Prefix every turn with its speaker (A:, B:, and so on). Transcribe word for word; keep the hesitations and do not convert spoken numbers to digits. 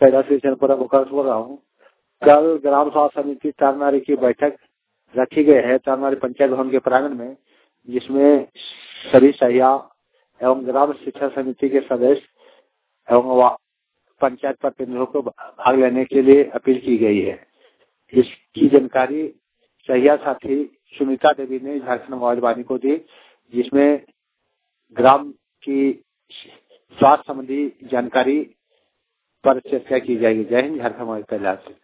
A: कैलाश चंद्रपुरा मुखर्ज बोल रहा हूँ। कल ग्राम स्वास्थ्य समिति तारनारी की बैठक रखी गई है तारनारी पंचायत भवन के प्रांगण में, जिसमें सभी सहिया एवं ग्राम शिक्षा समिति के सदस्य एवं पंचायत प्रतिनिधियों को भाग लेने के लिए अपील की गई है। इसकी जानकारी सहिया साथी सुनीता देवी ने झारखंड मोबाइल वाणी को दी, जिसमें ग्राम की स्वास्थ्य संबंधी जानकारी पर चर्चा की जाएगी। जय हिंद, झारखंड मोबाइल कैलाश।